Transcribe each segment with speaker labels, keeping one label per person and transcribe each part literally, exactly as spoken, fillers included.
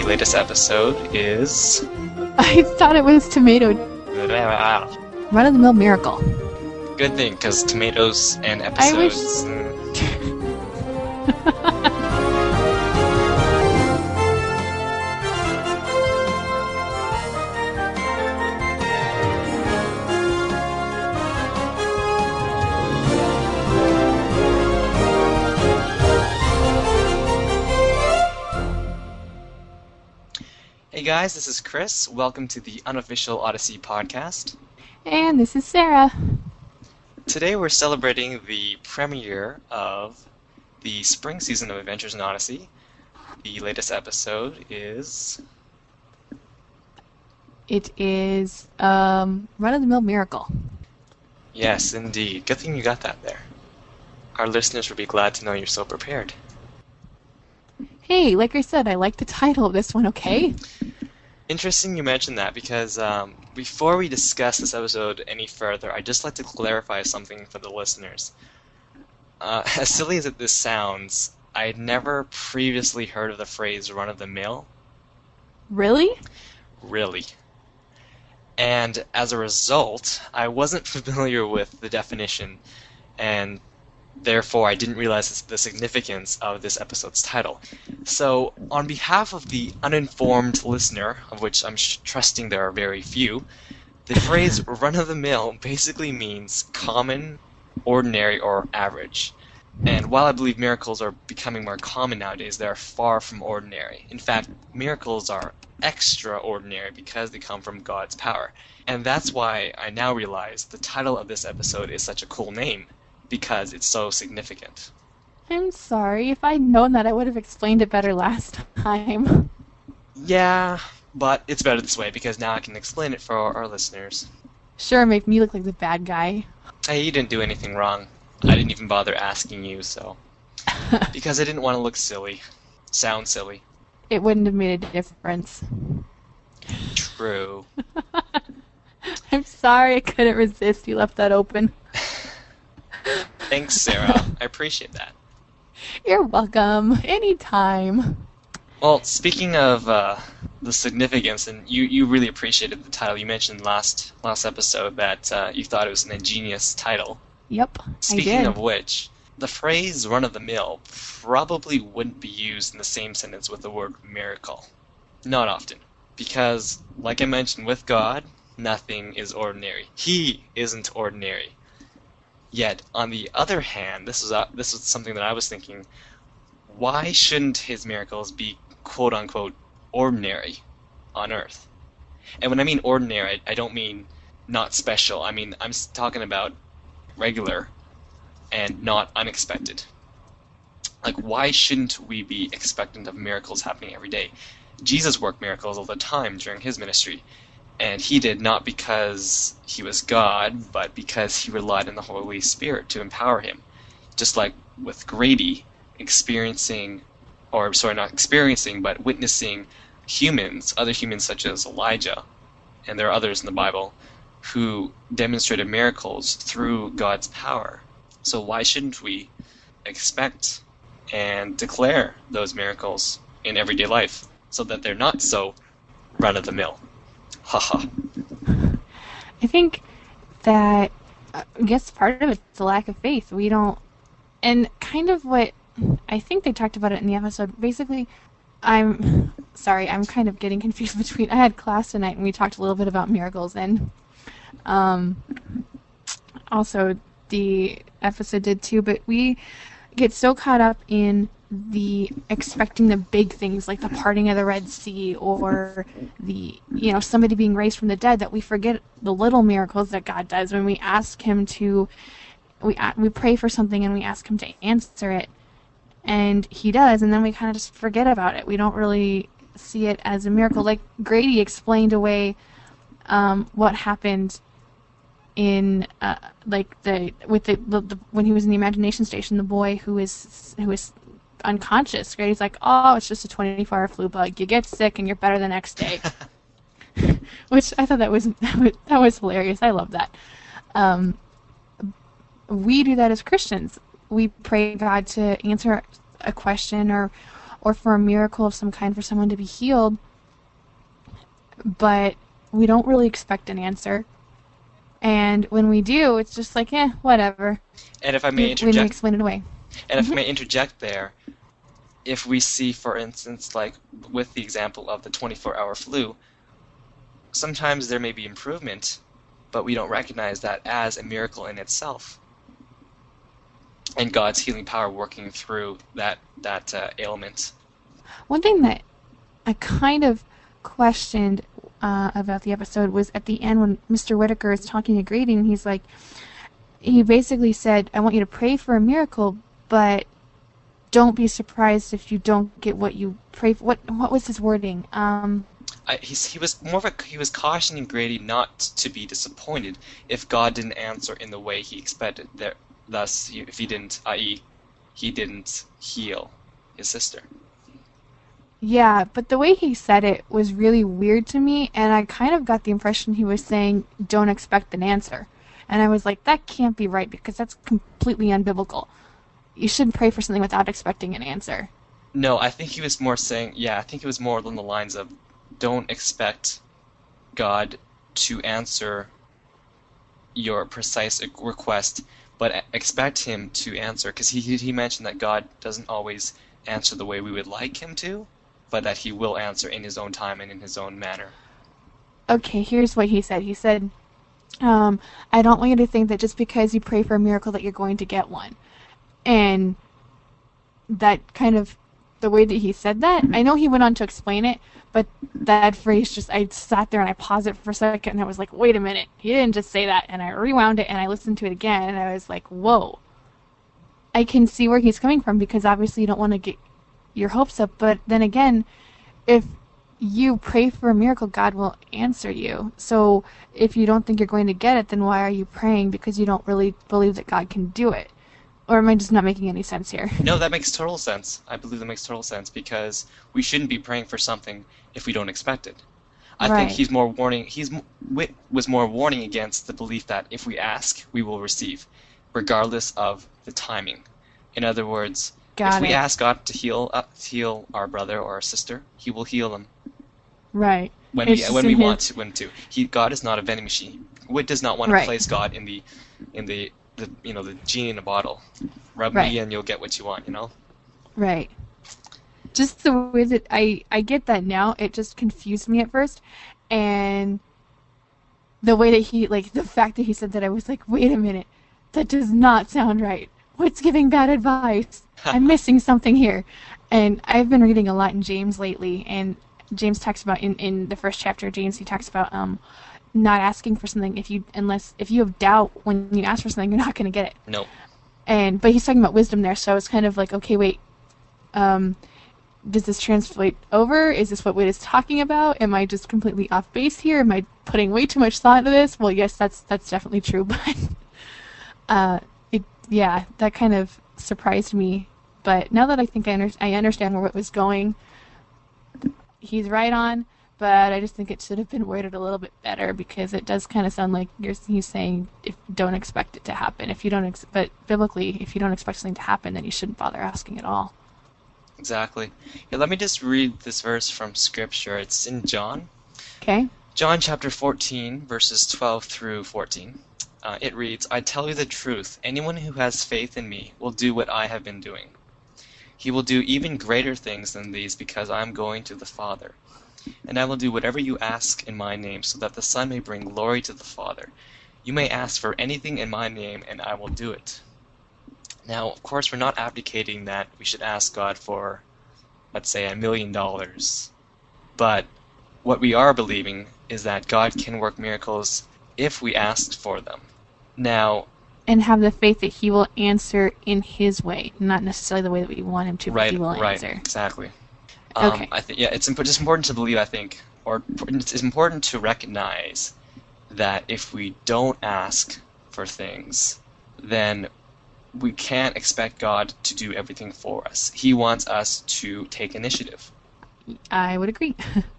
Speaker 1: latest episode is...
Speaker 2: I thought it was tomato. Run-of-the-mill miracle.
Speaker 1: Good thing, because tomatoes and episodes...
Speaker 2: I wish...
Speaker 1: Hey guys, this is Chris. Welcome to the Unofficial Odyssey podcast.
Speaker 2: And this is Sarah.
Speaker 1: Today we're celebrating the premiere of the spring season of Adventures in Odyssey. The latest episode is...
Speaker 2: It is, um, Run-of-the-Mill Miracle.
Speaker 1: Yes, indeed. Good thing you got that there. Our listeners will be glad to know you're so prepared.
Speaker 2: Hey, like I said, I like the title of this one, okay?
Speaker 1: Interesting you mentioned that, because um, before we discuss this episode any further, I'd just like to clarify something for the listeners. Uh, as silly as it this sounds, I had never previously heard of the phrase run-of-the-mill.
Speaker 2: Really?
Speaker 1: Really. And as a result, I wasn't familiar with the definition, and therefore I didn't realize the significance of this episode's title. So, on behalf of the uninformed listener, of which I'm sh- trusting there are very few, the phrase run-of-the-mill basically means common, ordinary, or average. And while I believe miracles are becoming more common nowadays, they are far from ordinary. In fact, miracles are extraordinary because they come from God's power. And that's why I now realize the title of this episode is such a cool name, because it's so significant.
Speaker 2: I'm sorry. If I'd known that, I would have explained it better last time.
Speaker 1: Yeah, but it's better this way, because now I can explain it for our, our listeners.
Speaker 2: Sure, make me look like the bad guy.
Speaker 1: Hey, you didn't do anything wrong. I didn't even bother asking you, so... because I didn't want to look silly. Sound silly.
Speaker 2: It wouldn't have made a difference.
Speaker 1: True.
Speaker 2: I'm sorry, I couldn't resist. You left that open.
Speaker 1: Thanks, Sarah. I appreciate that.
Speaker 2: You're welcome. Anytime.
Speaker 1: Well, speaking of uh, the significance, and you, you really appreciated the title. You mentioned last last episode that uh, you thought it was an ingenious title.
Speaker 2: Yep,
Speaker 1: Speaking
Speaker 2: I did.
Speaker 1: of which, the phrase run-of-the-mill probably wouldn't be used in the same sentence with the word miracle. Not often. Because, like I mentioned, with God, nothing is ordinary. He isn't ordinary. Yet, on the other hand, this was, uh, this was something that I was thinking, why shouldn't his miracles be quote-unquote ordinary on Earth? And when I mean ordinary, I, I don't mean not special. I mean, I'm talking about regular and not unexpected. Like, why shouldn't we be expectant of miracles happening every day? Jesus worked miracles all the time during his ministry. And he did not because he was God, but because he relied on the Holy Spirit to empower him. Just like with Grady, experiencing, or sorry, not experiencing, but witnessing humans, other humans such as Elijah, and there are others in the Bible, who demonstrated miracles through God's power. So why shouldn't we expect and declare those miracles in everyday life so that they're not so run-of-the-mill? Haha.
Speaker 2: I think that, I guess part of it's the lack of faith. We don't, and kind of what, I think they talked about it in the episode. Basically, I'm, sorry, I'm kind of getting confused between, I had class tonight and we talked a little bit about miracles, and um, also the episode did too, but we get so caught up in the expecting the big things like the parting of the Red Sea or the, you know, somebody being raised from the dead that we forget the little miracles that God does when we ask him to, we we pray for something and we ask him to answer it, and he does, and then we kind of just forget about it. We don't really see it as a miracle. Like Grady explained away um, what happened in uh, like the with the, the, the when he was in the imagination station, the boy who is who is unconscious. Grady's like, oh, it's just a twenty-four hour flu bug. You get sick and you're better the next day. Which I thought that was that was hilarious. I love that. Um, we do that as Christians. We pray God to answer a question or or for a miracle of some kind for someone to be healed, but we don't really expect an answer. And when we do, it's just like, eh, whatever.
Speaker 1: And if I may
Speaker 2: We, we
Speaker 1: interject,
Speaker 2: may explain it away.
Speaker 1: and if I may interject there, if we see, for instance, like with the example of the twenty-four hour flu, sometimes there may be improvement, but we don't recognize that as a miracle in itself, and God's healing power working through that that uh, ailment.
Speaker 2: One thing that I kind of questioned uh, about the episode was at the end when Mister Whitaker is talking to Grady, and he's like, he basically said, I want you to pray for a miracle, but don't be surprised if you don't get what you pray for. What, what was his wording? Um,
Speaker 1: I, he's, he was more of a he was cautioning Grady not to be disappointed if God didn't answer in the way he expected. There, thus, if he didn't, that is, he didn't heal his sister.
Speaker 2: yeah, but the way he said it was really weird to me, and I kind of got the impression he was saying, don't expect an answer. And I was like, that can't be right, because that's completely unbiblical. You shouldn't pray for something without expecting an answer.
Speaker 1: No, I think he was more saying, yeah, I think it was more along the lines of, don't expect God to answer your precise request, but expect him to answer, because he he mentioned that God doesn't always answer the way we would like him to, but that he will answer in his own time and in his own manner.
Speaker 2: Okay, here's what he said. He said, um, I don't want you to think that just because you pray for a miracle that you're going to get one. And that kind of, the way that he said that, I know he went on to explain it, but that phrase just, I sat there and I paused it for a second and I was like, wait a minute, he didn't just say that. And I rewound it and I listened to it again and I was like, whoa. I can see where he's coming from, because obviously you don't want to get your hopes up, but then again, if you pray for a miracle, God will answer you. So if you don't think you're going to get it, then why are you praying? Because you don't really believe that God can do it. Or am I just not making any sense here?
Speaker 1: No, that makes total sense. I believe that makes total sense, because we shouldn't be praying for something if we don't expect it. I
Speaker 2: Right.
Speaker 1: think he's more warning. He's Whit was more warning against the belief that if we ask, we will receive, regardless of the timing. In other words,
Speaker 2: Got
Speaker 1: if we
Speaker 2: it.
Speaker 1: ask God to heal uh, heal our brother or our sister, He will heal them
Speaker 2: Right.
Speaker 1: when
Speaker 2: It's
Speaker 1: we
Speaker 2: just
Speaker 1: when
Speaker 2: in
Speaker 1: we
Speaker 2: his-
Speaker 1: want to, him to. He God is not a vending machine. Whit does not want to
Speaker 2: Right.
Speaker 1: place God in the in the, the you know the genie in a bottle. Rub
Speaker 2: Right.
Speaker 1: me and you'll get what you want. You know.
Speaker 2: Right. Just the way that I, I get that now, it just confused me at first. And the way that he, like, the fact that he said that, I was like, wait a minute, that does not sound right. What's giving bad advice? I'm missing something here. And I've been reading a lot in James lately, and James talks about, in, in the first chapter of James, he talks about um, not asking for something if you, unless, if you have doubt when you ask for something, you're not going to get it.
Speaker 1: No.
Speaker 2: And but he's talking about wisdom there, so it's kind of like, okay, wait, um, does this translate over? Is this what Whit is talking about? Am I just completely off base here? Am I putting way too much thought into this? Well, yes, that's that's definitely true, but uh, it yeah, that kind of surprised me. But now that I think I, under- I understand where it was going, he's right on. But I just think it should have been worded a little bit better, because it does kind of sound like you're, he's saying, if don't expect it to happen. If you don't, ex- but biblically, if you don't expect something to happen, then you shouldn't bother asking at all.
Speaker 1: Exactly. Yeah, let me just read this verse from Scripture. It's in John.
Speaker 2: Okay.
Speaker 1: John chapter fourteen, verses twelve through fourteen. Uh, it reads, I tell you the truth, anyone who has faith in me will do what I have been doing. He will do even greater things than these, because I am going to the Father. And I will do whatever you ask in my name, so that the Son may bring glory to the Father. You may ask for anything in my name, and I will do it. Now, of course, we're not advocating that we should ask God for, let's say, a million dollars. But what we are believing is that God can work miracles if we ask for them. Now,
Speaker 2: And have the faith that he will answer in his way, not necessarily the way that we want him to, but
Speaker 1: right,
Speaker 2: he will
Speaker 1: right,
Speaker 2: answer.
Speaker 1: exactly. Um,
Speaker 2: Okay.
Speaker 1: I think yeah, it's imp- just important to believe. I think, or it's important to recognize that if we don't ask for things, then we can't expect God to do everything for us. He wants us to take initiative.
Speaker 2: I would agree.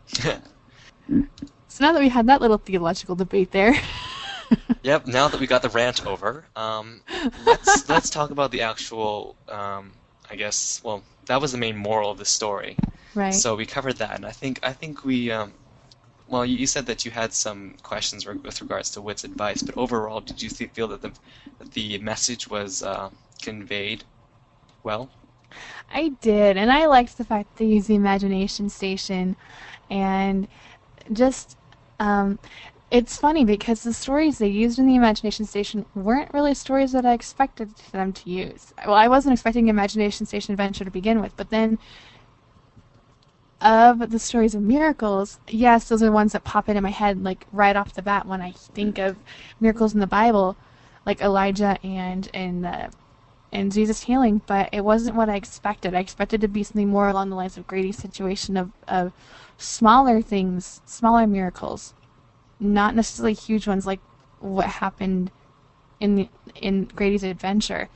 Speaker 2: So now that we had that little theological debate there,
Speaker 1: Yep. Now that we got the rant over, um, let's let's talk about the actual um, I guess, well, that was the main moral of the story.
Speaker 2: Right.
Speaker 1: So we covered that, and I think I think we, um, well, you, you said that you had some questions re- with regards to Wit's advice, but overall, did you th- feel that the that the message was uh, conveyed well?
Speaker 2: I did, and I liked the fact that they used the imagination station, and just um, it's funny because the stories they used in the imagination station weren't really stories that I expected them to use. Well, I wasn't expecting imagination station adventure to begin with, but then of the stories of miracles, yes, those are the ones that pop into my head like right off the bat when I think of miracles in the Bible, like Elijah and and uh, and Jesus healing. But it wasn't what I expected. I expected to be something more along the lines of Grady's situation of of smaller things, smaller miracles, not necessarily huge ones like what happened in the, in Grady's adventure.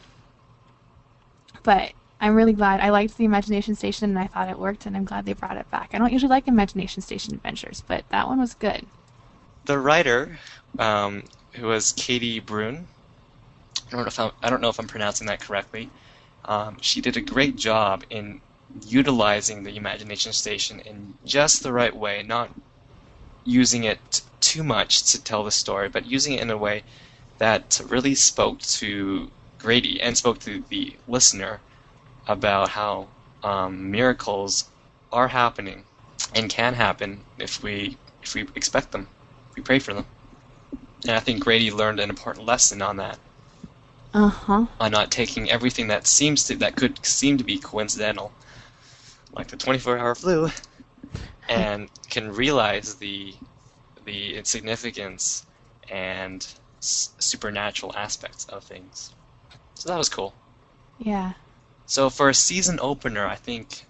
Speaker 2: But I'm really glad. I liked the Imagination Station and I thought it worked, and I'm glad they brought it back. I don't usually like Imagination Station adventures, but that one was good.
Speaker 1: The writer, um, who was Katie Brune, I don't know if I'm, I don't know if I'm pronouncing that correctly. Um, she did a great job in utilizing the Imagination Station in just the right way, not using it too much to tell the story, but using it in a way that really spoke to Grady and spoke to the listener about how um, miracles are happening and can happen if we if we expect them, if we pray for them. And I think Grady learned an important lesson on that,
Speaker 2: Uh-huh.
Speaker 1: on not taking everything that seems to that could seem to be coincidental, like the twenty-four hour flu, and can realize the the significance and s- supernatural aspects of things. So that was cool.
Speaker 2: Yeah.
Speaker 1: So for a season opener, I think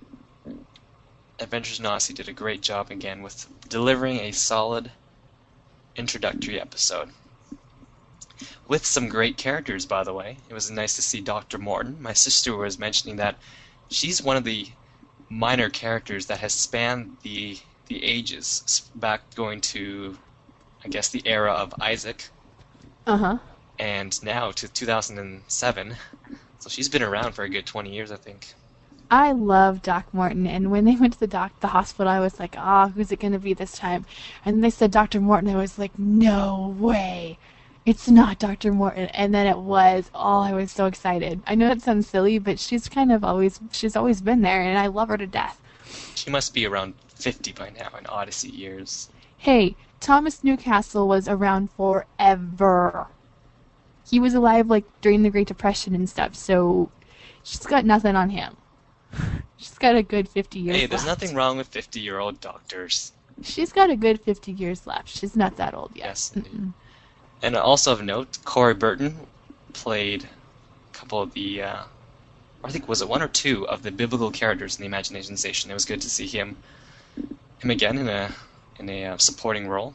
Speaker 1: Adventures in Odyssey did a great job again with delivering a solid introductory episode. With some great characters, by the way. It was nice to see Doctor Morton. My sister was mentioning that she's one of the minor characters that has spanned the the ages, s- back going to, I guess, the era of Isaac,
Speaker 2: Uh-huh.
Speaker 1: and now to two thousand seven. So she's been around for a good twenty years, I think.
Speaker 2: I love Doc Morton, and when they went to the doc the hospital, I was like, ah, who's it gonna be this time? And they said Doctor Morton, I was like, no way. It's not Doctor Morton. And then it was. Oh, I was so excited. I know it sounds silly, but she's kind of always she's always been there, and I love her to death.
Speaker 1: She must be around fifty by now in Odyssey years.
Speaker 2: Hey, Thomas Newcastle was around forever. He was alive like during the Great Depression and stuff, so she's got nothing on him. She's got a good fifty years
Speaker 1: Hey, there's
Speaker 2: left.
Speaker 1: nothing wrong with fifty-year-old doctors.
Speaker 2: She's got a good fifty years left. She's not that old yet.
Speaker 1: Yes, indeed.
Speaker 2: Mm-mm.
Speaker 1: And also of note, Corey Burton played a couple of the, uh, I think was it one or two of the biblical characters in the Imagination Station. It was good to see him, him again in a in a uh, supporting role.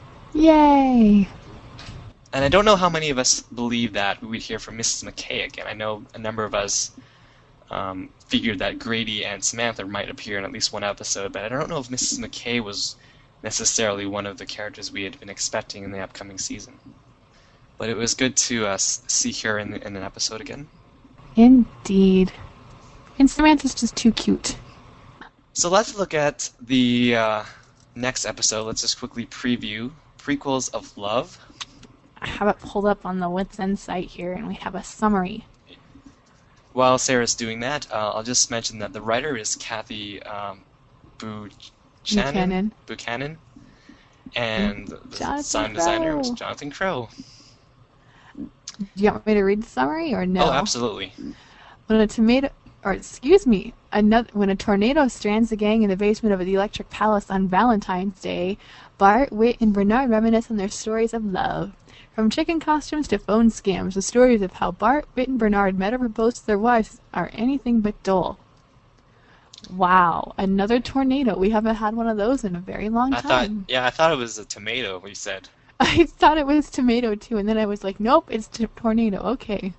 Speaker 2: Yay!
Speaker 1: And I don't know how many of us believe that we would hear from Missus McKay again. I know a number of us um, figured that Grady and Samantha might appear in at least one episode, but I don't know if Missus McKay was necessarily one of the characters we had been expecting in the upcoming season. But it was good to uh, s- see her in, the, in an episode again.
Speaker 2: Indeed. And Samantha's just too cute.
Speaker 1: So let's look at the uh, next episode. Let's just quickly preview Prequels of Love.
Speaker 2: I have it pulled up on the Wits End site here, and we have a summary.
Speaker 1: While Sarah's doing that, uh, I'll just mention that the writer is Kathy um, Buchanan,
Speaker 2: Buchanan.
Speaker 1: Buchanan, and the
Speaker 2: Jonathan
Speaker 1: sound designer was
Speaker 2: Crow.
Speaker 1: Jonathan Crow.
Speaker 2: Do you want me to read the summary or no?
Speaker 1: Oh, absolutely.
Speaker 2: When a tomato, or excuse me, another when a tornado strands the gang in the basement of the Electric Palace on Valentine's Day, Bart, Whit, and Bernard reminisce on their stories of love. From chicken costumes to phone scams, the stories of how Bart, Whit, and Bernard met or proposed to their wives are anything but dull. Wow, another tornado. We haven't had one of those in a very long
Speaker 1: I thought,
Speaker 2: time.
Speaker 1: yeah, I thought it was a tomato. We said.
Speaker 2: I thought it was tomato too, and then I was like, nope, it's t- tornado. Okay.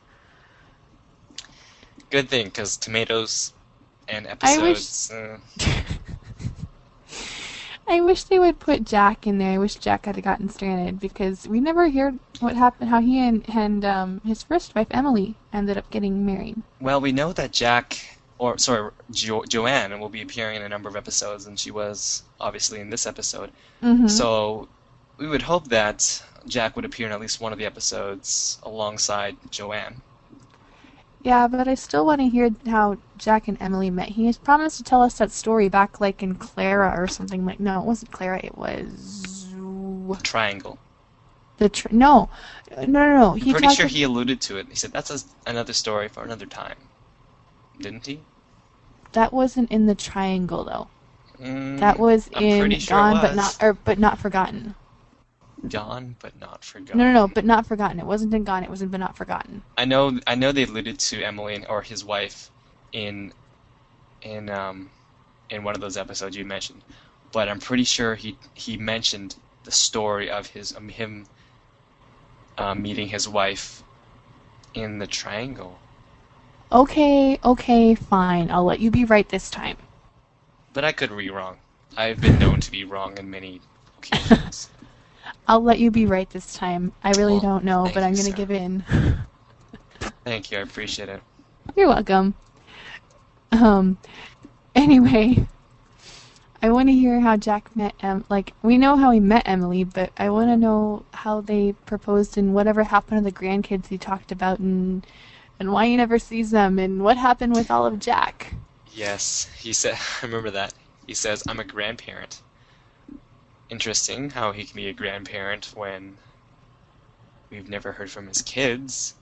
Speaker 1: Good thing, because tomatoes and
Speaker 2: I wish-
Speaker 1: episodes. Uh,
Speaker 2: I wish they would put Jack in there. I wish Jack had gotten stranded because we never heard what happened, how he and, and um, his first wife, Emily, ended up getting married.
Speaker 1: Well, we know that Jack, or sorry, jo- Joanne will be appearing in a number of episodes, and she was obviously in this episode.
Speaker 2: Mm-hmm.
Speaker 1: So we would hope that Jack would appear in at least one of the episodes alongside Joanne.
Speaker 2: Yeah, but I still want to hear how Jack and Emily met. He has promised to tell us that story back, like, in Clara or something. Like, no, it wasn't Clara. It was
Speaker 1: Triangle.
Speaker 2: the tr- no, no, no, no.
Speaker 1: I'm
Speaker 2: He
Speaker 1: pretty
Speaker 2: talked
Speaker 1: sure
Speaker 2: ab-
Speaker 1: he alluded to it. He said that's a, another story for another time. Didn't he?
Speaker 2: That wasn't in the Triangle, though.
Speaker 1: Mm,
Speaker 2: That was
Speaker 1: I'm
Speaker 2: in
Speaker 1: pretty sure it
Speaker 2: Gone, but
Speaker 1: was.
Speaker 2: not, or but not forgotten.
Speaker 1: Gone but not forgotten.
Speaker 2: No, no, no, but not forgotten. It wasn't in Gone. It was in But Not Forgotten.
Speaker 1: I know. I know they alluded to Emily and, or his wife in in um in one of those episodes you mentioned, but I'm pretty sure he he mentioned the story of his um, him uh, meeting his wife in the Triangle.
Speaker 2: Okay, okay, fine. I'll let you be right this time.
Speaker 1: But I could be wrong. I've been known to be wrong in many occasions.
Speaker 2: I'll let you be right this time. I really
Speaker 1: Well,
Speaker 2: don't know,
Speaker 1: thank
Speaker 2: but I'm
Speaker 1: you,
Speaker 2: gonna
Speaker 1: sir.
Speaker 2: give in.
Speaker 1: Thank you. I appreciate it.
Speaker 2: You're welcome. Um. Anyway, I want to hear how Jack met em. Like, we know how he met Emily, but I want to know how they proposed and whatever happened to the grandkids he talked about, and and why he never sees them, and what happened with all of Jack.
Speaker 1: Yes, he said. I remember that. He says, "I'm a grandparent." Interesting how he can be a grandparent when we've never heard from his kids.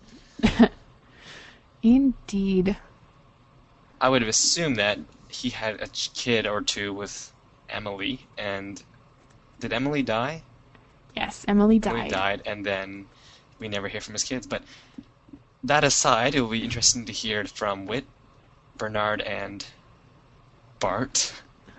Speaker 2: Indeed.
Speaker 1: I would have assumed that he had a ch- kid or two with Emily, and did Emily die?
Speaker 2: Yes, Emily died.
Speaker 1: Emily died, and then we never hear from his kids. But that aside, it will be interesting to hear from Whit, Bernard, and Bart.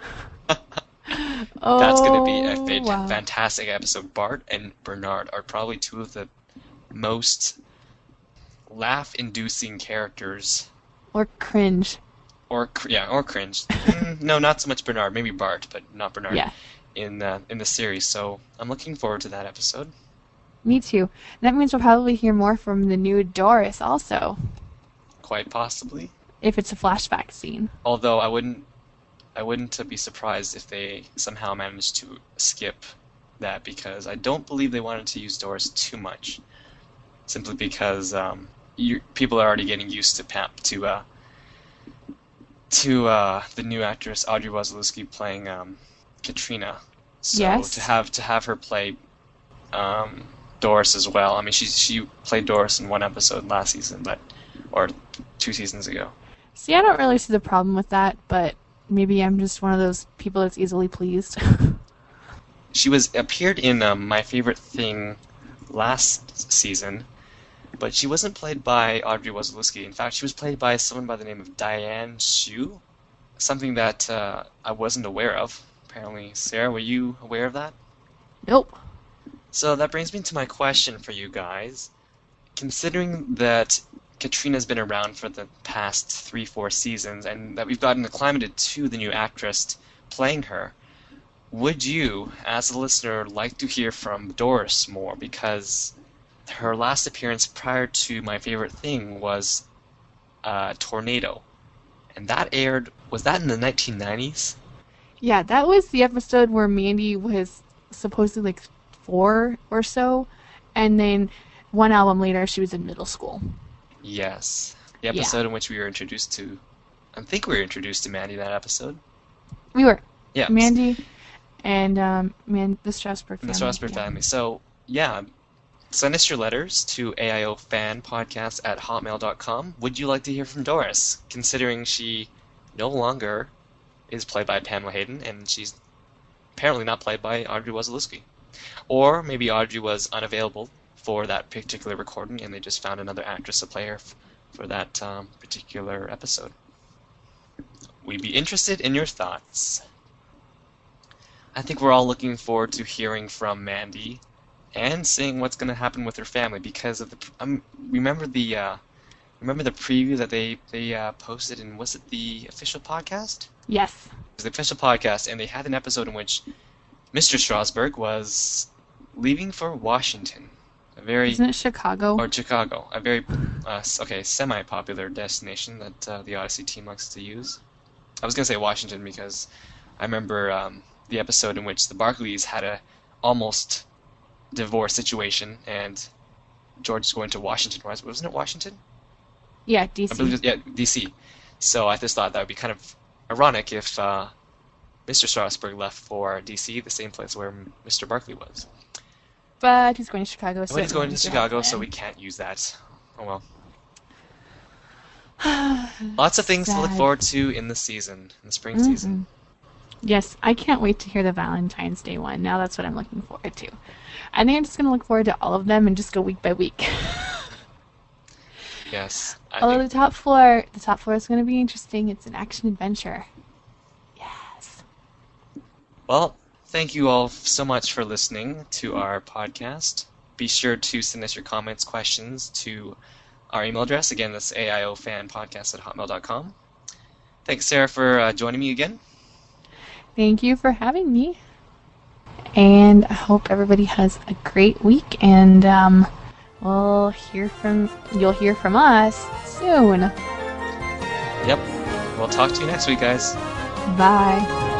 Speaker 2: Oh,
Speaker 1: That's going to be a fa-
Speaker 2: wow.
Speaker 1: fantastic episode. Bart and Bernard are probably two of the most laugh-inducing characters,
Speaker 2: Or cringe.
Speaker 1: or cr- yeah, or cringe. Mm, no, not so much Bernard. Maybe Bart, but not Bernard.
Speaker 2: Yeah,
Speaker 1: In uh, in the series, so I'm looking forward to that episode.
Speaker 2: me too. That means we'll probably hear more from the new Doris also,
Speaker 1: Quite possibly.
Speaker 2: if it's a flashback scene.
Speaker 1: Although I wouldn't, I wouldn't uh, be surprised if they somehow managed to skip that, because I don't believe they wanted to use Doris too much, simply because um, you, people are already getting used to Pam, to uh, to uh, the new actress Audrey Wazalewski playing um, Katrina. So
Speaker 2: Yes.
Speaker 1: to have to have her play um, Doris as well. I mean, she she played Doris in one episode last season, but or two seasons ago.
Speaker 2: See, I don't really see the problem with that, but maybe I'm just one of those people that's easily pleased.
Speaker 1: She was appeared in um, My Favorite Thing last season, but she wasn't played by Audrey Wazalewski. In fact, she was played by someone by the name of Diane Shu, something that uh, I wasn't aware of. Apparently, Sarah, were you aware of that?
Speaker 2: Nope.
Speaker 1: So that brings me to my question for you guys. Considering that Katrina's been around for the past three, four seasons, and that we've gotten acclimated to the new actress playing her, would you, as a listener, like to hear from Doris more? Because her last appearance prior to My Favorite Thing was uh, Tornado. And that aired, was that in the nineteen nineties?
Speaker 2: Yeah, that was the episode where Mandy was supposedly like four or so, and then one album later she was in middle school.
Speaker 1: Yes. The
Speaker 2: Yeah.
Speaker 1: episode in which we were introduced to, I think we were introduced to Mandy that episode.
Speaker 2: We were.
Speaker 1: Yeah.
Speaker 2: Mandy and um, Man the Strasberg
Speaker 1: And
Speaker 2: family.
Speaker 1: the Strasberg
Speaker 2: yeah.
Speaker 1: family. So, yeah, send us your letters to aioffanpodcast at hotmail dot com. Would you like to hear from Doris, considering she no longer is played by Pamela Hayden, and she's apparently not played by Audrey Wazalewski? Or maybe Audrey was unavailable for that particular recording, and they just found another actress to play her f- for that um, particular episode. We'd be interested in your thoughts. I think we're all looking forward to hearing from Mandy and seeing what's going to happen with her family, because of the um, remember the uh, remember the preview that they they uh, posted, and was it the official podcast?
Speaker 2: Yes.
Speaker 1: It was the official podcast, and they had an episode in which Mister Strasburg was leaving for Washington, a very
Speaker 2: Isn't it Chicago?
Speaker 1: or Chicago, a very uh, s- okay semi-popular destination that uh, the Odyssey team likes to use. I was gonna say Washington because I remember um, the episode in which the Barclays had a almost divorce situation, and George is going to Washington. Was- Wasn't it Washington?
Speaker 2: Yeah,
Speaker 1: I
Speaker 2: D C.
Speaker 1: believe it, yeah, D C. So I just thought that would be kind of ironic if uh, Mister Strasburg left for D C, the same place where Mister Barkley was.
Speaker 2: But he's going to Chicago. So
Speaker 1: But he's
Speaker 2: it
Speaker 1: going to
Speaker 2: means you'll
Speaker 1: Chicago,
Speaker 2: have
Speaker 1: so
Speaker 2: him.
Speaker 1: we can't use that. Oh well. Lots of things to look
Speaker 2: Sad.
Speaker 1: forward to in the season, in the spring season.
Speaker 2: Mhm. Yes, I can't wait to hear the Valentine's Day one. Now that's what I'm looking forward to. I think I'm just going to look forward to all of them and just go week by week.
Speaker 1: Yes. I
Speaker 2: Although
Speaker 1: think,
Speaker 2: the top floor, the top floor is going to be interesting. It's an action adventure. Yes.
Speaker 1: well, thank you all so much for listening to our podcast. Be sure to send us your comments, questions to our email address. Again, that's A I O fan podcast at hotmail dot com. Thanks, Sarah, for uh, joining me again.
Speaker 2: Thank you for having me. And I hope everybody has a great week. And um, we'll hear from you'll hear from us soon.
Speaker 1: Yep. We'll talk to you next week, guys.
Speaker 2: Bye.